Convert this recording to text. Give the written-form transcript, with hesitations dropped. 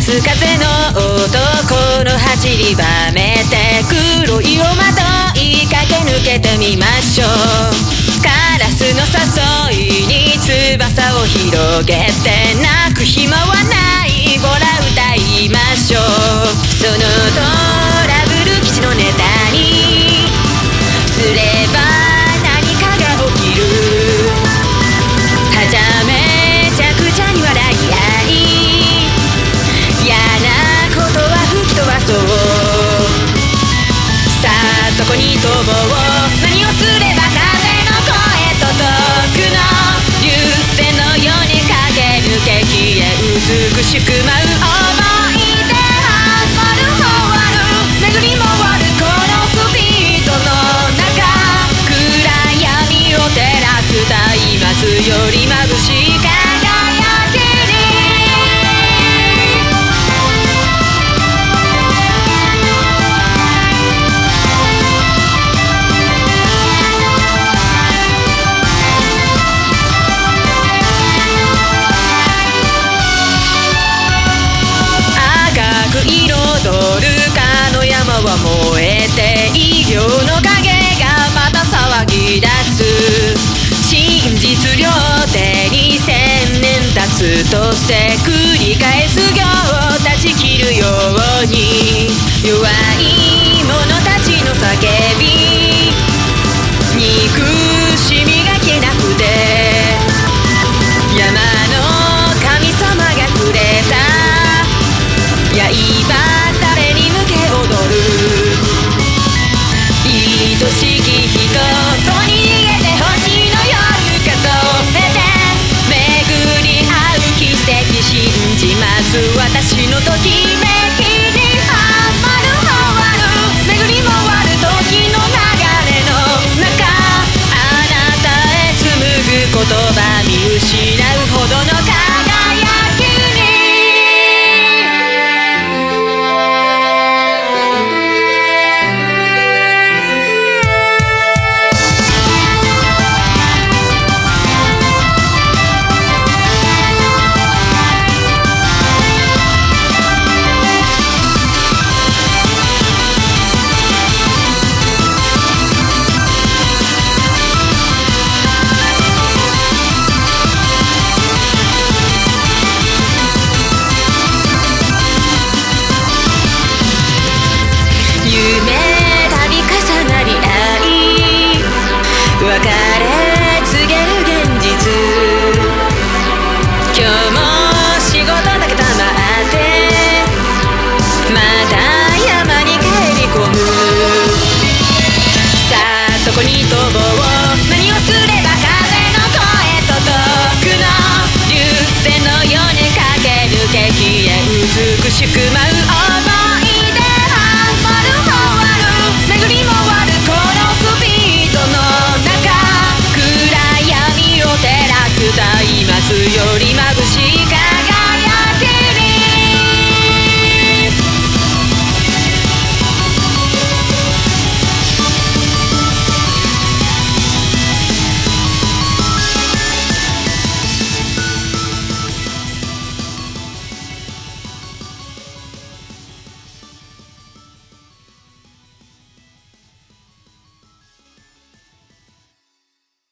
す風の男の走りばめて黒いをまとい駆け抜けてみましょう。カラスの誘いに翼を広げて泣く暇はないほら歌いましょう。そのトラブル記事のネタにすれば何かが起きる。はじゃめちゃくちゃに笑い合い嫌なことは吹き飛ばそう。さあどこに飛ぼう。何をすれば風の声届くの。流星のように駆け抜け消え美しく舞う想い出はまる終わる巡り回るこのスピードの中暗闇を照らす松明より眩しい輝きに赤く彩るかの山は燃えて異形の影がまた騒ぎ出す。真実両手に千年経つとせ繰り返す行を断ち切るように弱い者たちの叫び憎しみが消えなくて山の神様がくれた刃誰に向け踊る。愛しき人とに逃げて星の夜数えて巡り合う奇跡信じます私のときめきにはまる終わる巡り回る時の流れの中あなたへ紡ぐ言葉見失うほどの輝きに別れ告げる現実。今日も仕事だけ溜まってまた山に帰り込む。さあどこに飛ぼう。何をすれば風の声届くの。流星のように駆け抜け消え美しく舞う